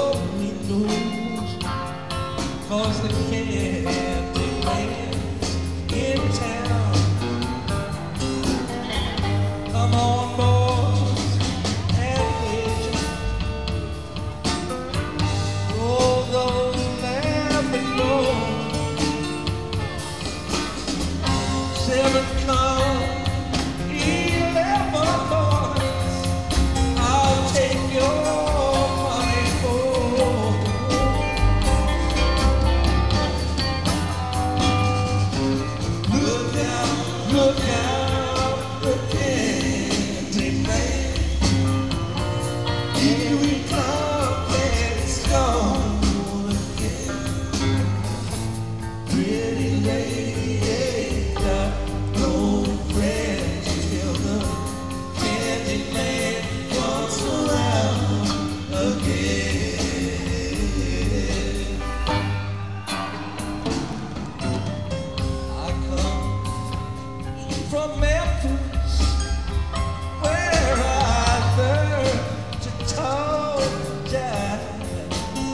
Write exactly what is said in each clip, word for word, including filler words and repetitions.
only knows, 'cause the candy man's in town. Come on, boys, and wait. Roll those laughing doors. Seven come, eleven boys, I'll take your money for. Look out, look out, the candy man. Here we come, and it's gone again. Pretty lady ain't got no friends till the candy man comes around again. I come from Memphis, where I learned to talk jive.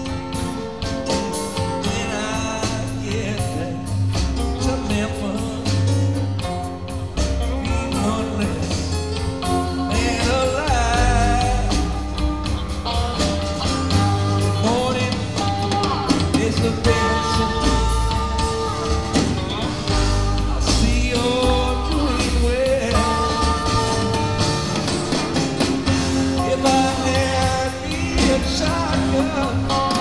When I get back to Memphis, be one less man alive. Morning is the best. I see you're doing well. If I had me a shotgun,